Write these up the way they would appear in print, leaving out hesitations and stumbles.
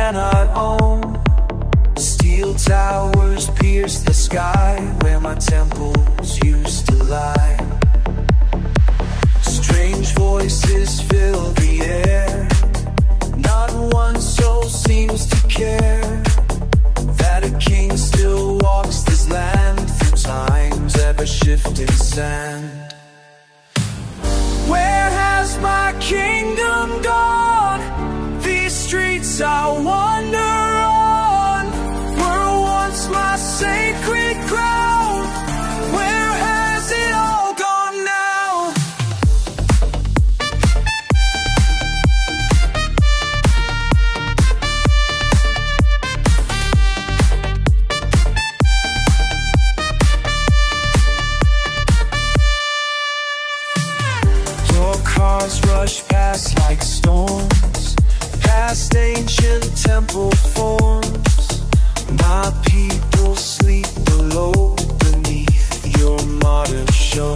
cannot own. Steel towers pierce the sky where my temples used to lie. Strange voices fill the air. Not one soul seems to care that a king still walks this land through time's ever-shifting sand. Where has my kingdom gone? These streets I wander on were once my sacred ground. Where has it all gone now? Your cars rush past like storms, past ancient temple forms. My people sleep below, beneath your modern show.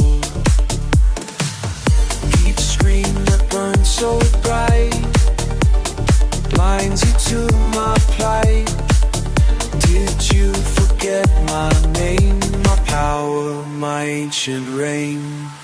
Each screen that burns so bright blinds you to my plight. Did you forget my name, my power, my ancient reign?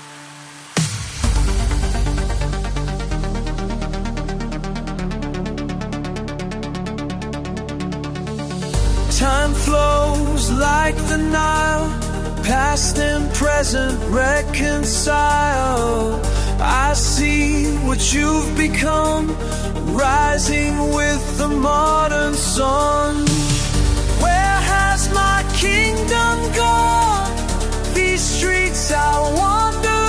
Time flows like the Nile, past and present reconcile. I see what you've become, rising with the modern sun. Where has my kingdom gone? These streets I wander